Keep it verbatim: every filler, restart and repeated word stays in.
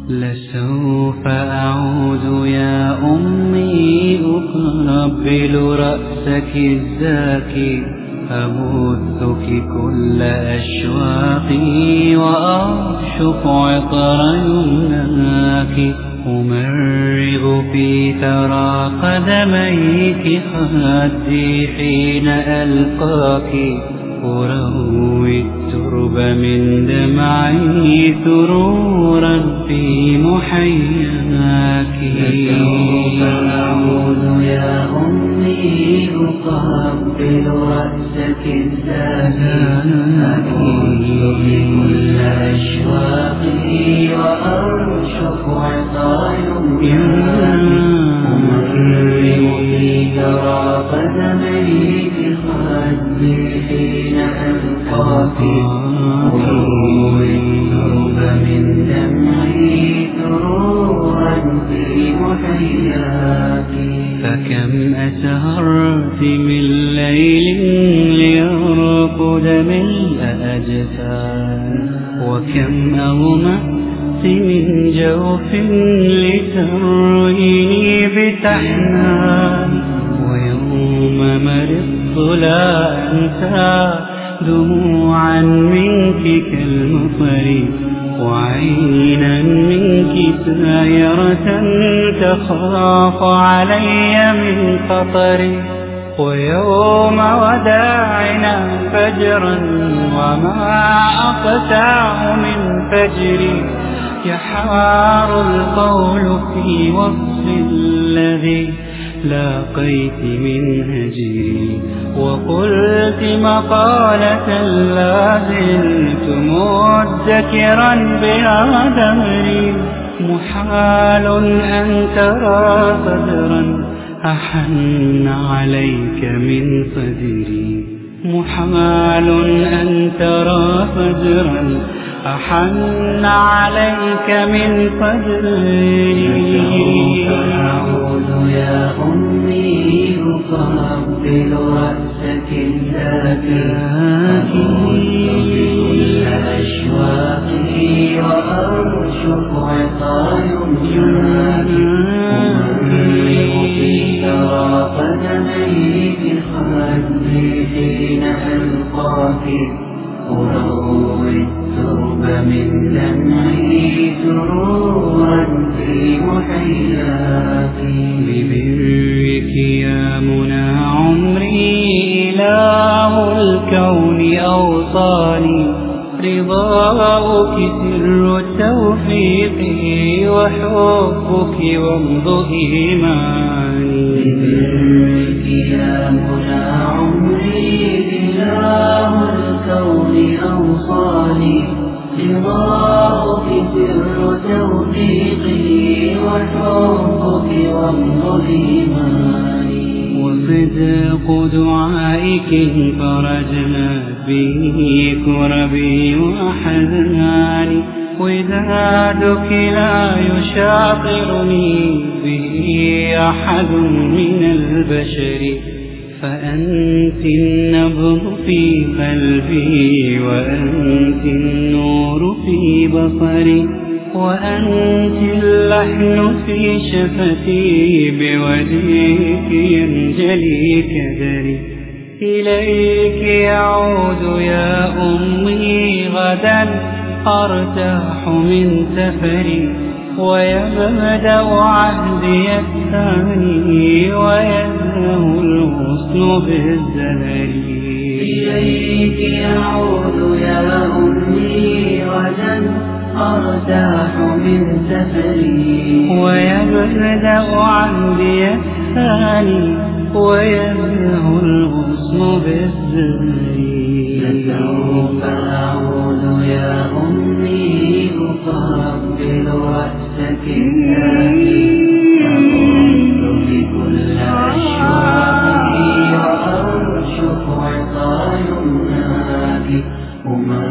لسوف أعود يا أمي أقبل رأسك الزاكي، أبثك كل أشواقي وأرشق عطر يمناك، أمرغ في ثرى قدميك خدي حين ألقاك، أروي الترب من دمعي سرورا في محياك. لسوف أعود يا أمي أقبل رأسك الزاكي، أبثك كل أشواقي وأرشق عطر يمناك، أمرغ في ثرى قدميك خدي حين ألقاك، أروي الترب من دمعي سرورا في محياك. فكم أسهرت من ليل ليرقد ملء أجفان، وكم أغمأت من جوف لترويني بتحنان، ويوم مرضت لا أنسى دموعا منك كالمطر، وعينا منك سائرة تخاف علي من خطري، ويوم وداعنا فجرا وما أقساه من فجري، يحار القول في وصف الذي لاقيت من هجري، وقلت مقالة لا زلت مدكرا بها دهري، محال أن ترى صدرا أحن عليك من صدري، محال أن ترى صدرا أحن عليك من صدري. أعود يا أمي أقبل رأسك الزاكي، أبثك كل أشواقي وأرشق عطر يمناك، أمرغ في ثرى قدميك خدي حين ألقاك، أروي الترب من دمعي سرورا في محياك. ببرك يا منى عمري إله الكون أوصاني، رضاؤك سر توفيقي وحبك وامض إيماني. ببرك يا منى عمري إله الكون أوصاني، رضاؤك سر توفيقي وحبك وامض إيماني. وصدق دعائك فرجنا به كربي وحزناني، ودادك لا يشاطرني به أحد من البشر، فأنت النبض في قلبي وأنت النور في بصري، وأنت اللحن في شفتي، بوجهك ينجلي كدري. إليك يعود يا أمي غدا أرتاح من سفري، ويبدأ عهدي الثاني ويزهو الغصن بالزهر. إليك يعود يا أمي غدا أرتاح من سفري، ويبدأ عهدي الثاني ويزهو الغصن بالزهر. لسوف أعود يا أمي أقبل رأسك الزاكي، أبثك كل أشواقي وأرشق عطر يمناك،